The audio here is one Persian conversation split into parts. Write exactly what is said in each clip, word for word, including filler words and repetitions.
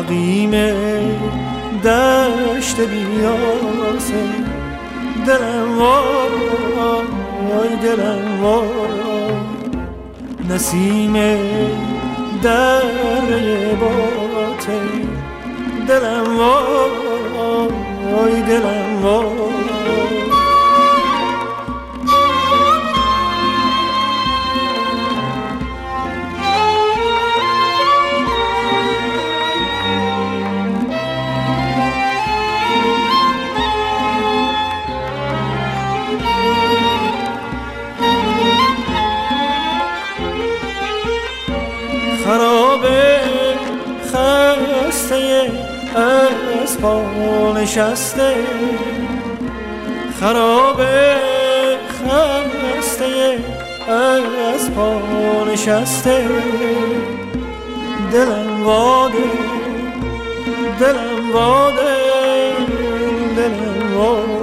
عقیم دشت بیاسه دلم وای دلم وای نسیم دره باته دلم وای دلم وای خرابه خسته از پا نشسته خرابه خسته از پا نشسته دلم واده دلم واده دلم واده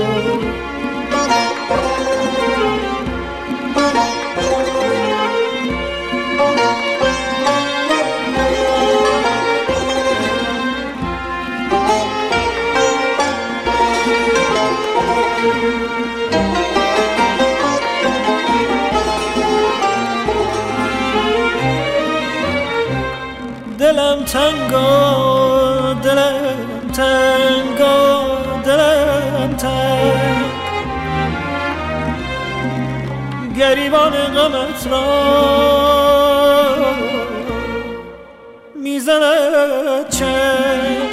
دلم تنگا دلم تنگا دلم تنگ گریبان غمت را میزند چنگ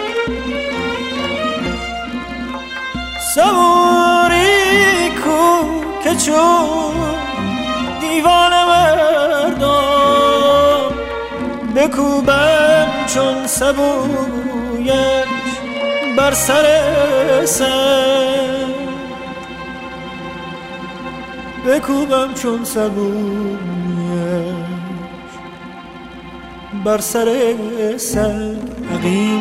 صبوری کو که چون دیوان مردم بکوبم چون سبویش بر سر سنگ بکوبم چون سبویش بر سر سنگ عقیم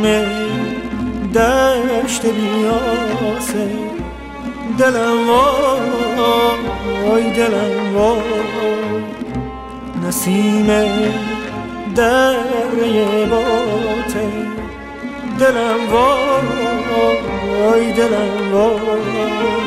دشت بیاسه دلم وای دلم وای نسیم دره باته دلم وای دلم وای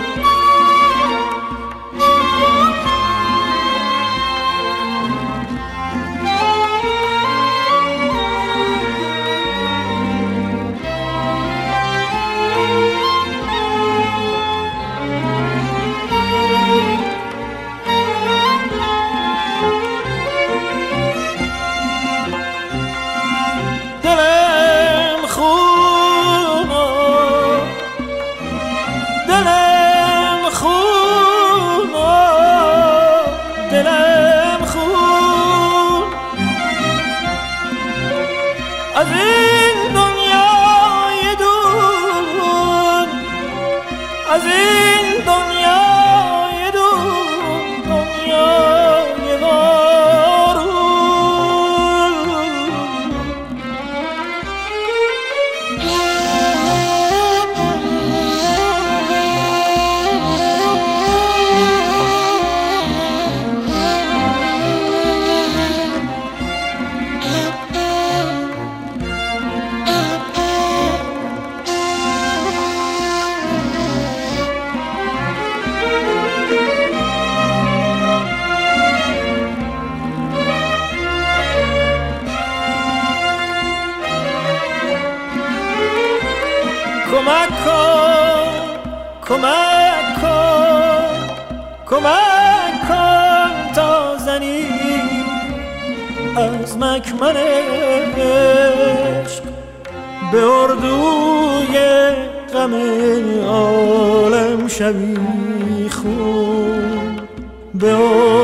از این دنیای دور از این دنیای دور دنیای وارون کمک کن کمک کن کمک کن تا زنی از مکمن عشق به اردوی غم عالم شوی خون به